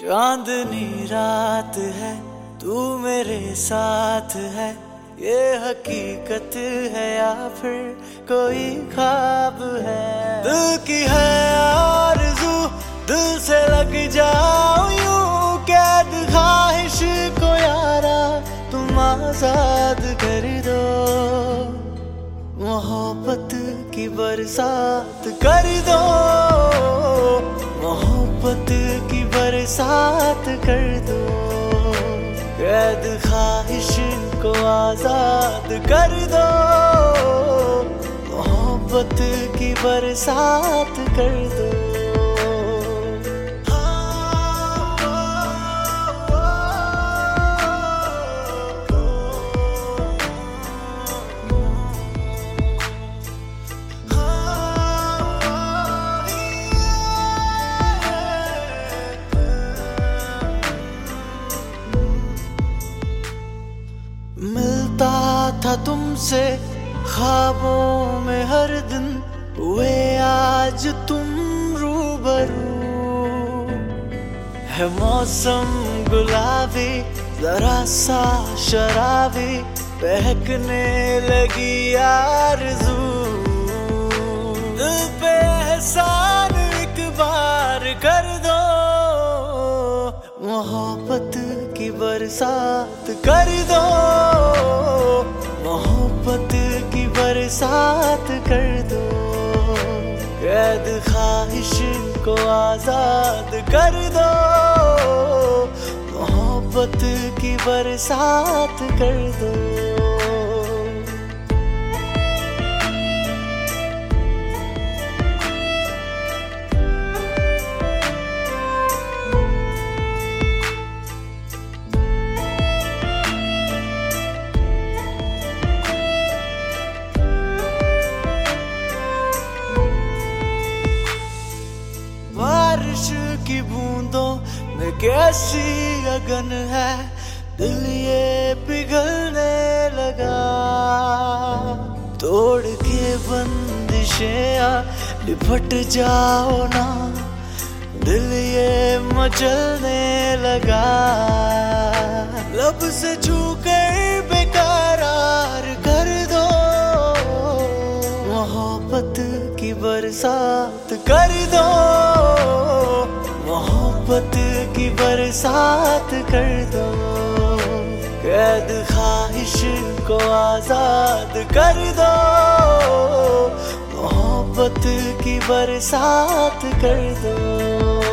चांदनी रात है, तू मेरे साथ है, ये हकीकत है या फिर कोई ख्वाब है। दिल की है आरज़ू, दिल से लग जाऊं यूं, कैद ख्वाहिश को यारा तुम आजाद कर दो। मोहब्बत की बरसात कर दो, मोहब्बत की बरसात कर दो। कैद ख्वाहिश को आजाद कर दो, मोहब्बत की बरसात कर दो। मिलता था तुमसे ख्वाबों में हर दिन, हुए आज तुम रूबरू। है मौसम गुलाबी, जरा सा शराबी, बहकने लगी आरज़ू। दिल पे एहसान एक बार कर दो, मोहब्बत की बरसात कर दो, मोहब्बत की बरसात कर दो। कैद ख्वाहिश को आजाद कर दो, मोहब्बत की बरसात कर दो। बारिश की बूंदों में कैसी अगन है, दिल ये पिघलने लगा। तोड़ के बंदिशें लिपट जाओ ना, दिल ये मचलने लगा। लब से छू कर बेकरार कर दो, मोहब्बत की बरसात कर दो, मोहब्बत की बरसात कर दो। कैद ख्वाहिश को आजाद कर दो, मोहब्बत की बरसात कर दो।